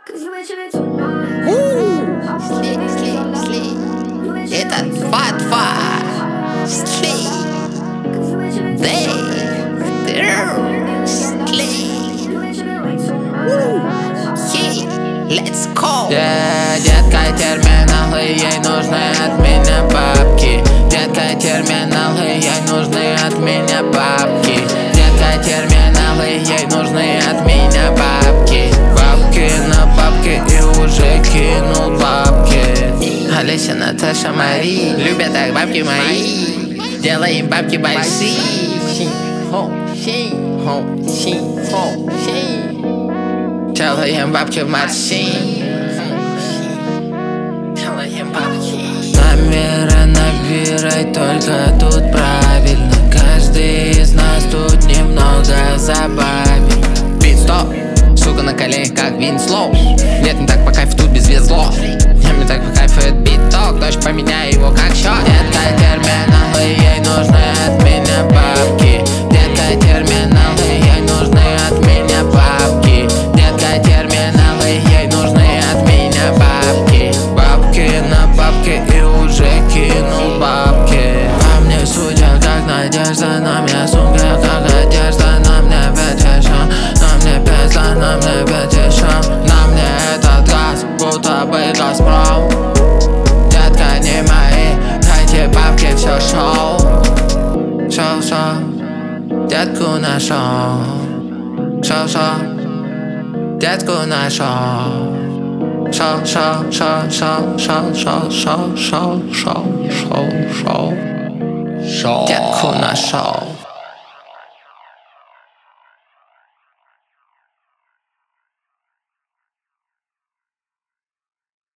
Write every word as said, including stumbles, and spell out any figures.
Слей, слей, слей. Это два-два. Слей. Дэйв. Слей. Хей, let's go. Yeah, детка терминалы, ей нужны от меня бабки. Детка терминалы, ей нужны от меня бабки. Детка терминалы, ей нужны от меня бабки. Бабки на бабки и уже кинул бабки. Олеся, Наташа, Мари любят так бабки мои. Делаем бабки большие. Делаем бабки в морси. Делаем бабки. Номера набирай, только тут правильно. Каждый из нас тут немного забавен. Бит стоп, сука на коленях как Винслоу. Нет, не так по кайфу, тут без везло. Нет, мне так по кайфу, это биток. Дочь, поменяй его как счет. Детка терминалы, ей нужны от меня бабки. Детка терминалы, ей нужны от меня бабки. Детка терминалы, ей нужны от меня бабки. Бабки на бабки и уже кинул бабки. По мне судят как надежда, на мне сумка как одежда. На мне пятишон, на мне песня, на мне пятишон. На мне этот газ, будто бы Газпром. Детка не мои, дайте бабки, все шоу. Шоу-шоу, детку нашел. Шоу-шоу, детку нашел. Шоу-шоу-шоу-шоу-шоу-шоу-шоу-шоу-шоу-шоу. Детку нашел.